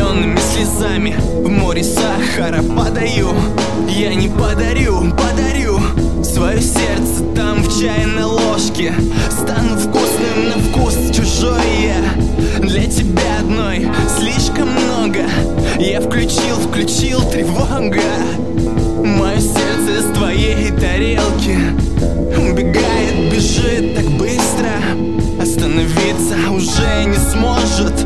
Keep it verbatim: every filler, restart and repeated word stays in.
сонными слезами в море сахара падаю. Я не подарю, подарю свое сердце там в чайной ложке. Стану вкусным на вкус чужое. Для тебя одной слишком много. Я включил, включил тревога. Мое сердце с твоей тарелки убегает, бежит так быстро. Остановиться уже не сможет.